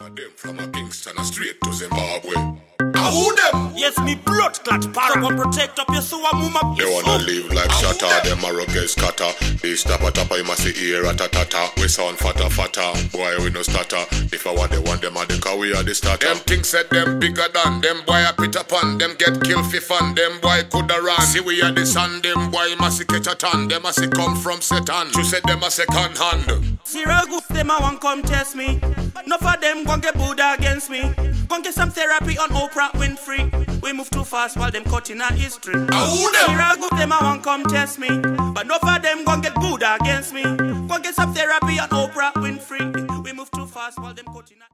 Them from a Kingston straight to Zimbabwe. Who them? Yes, me blood clot para. Come protect up your sewer mama. They wanna live like shatter, them a rugged scatter. This tapa tapa, you must see ear ratatata. We sound fatter fatter, boy we no stutter. If I want them a the car, we are the starter. Them things said them bigger than them boy a pit upon. Them get killed for fun, them boy coulda run. See we are the sun, them boy must catch a ton. Them must come from Satan. You said them a second hand. Siragus, them a want come test me. No for them gon' get Buddha against me. Gon' get some therapy on Oprah Winfrey. We move too fast while them cutting our history. Siragus, them a want come test me. But no for them gon' get Buddha against me. Gon' get some therapy on Oprah Winfrey. We move too fast while them cutting our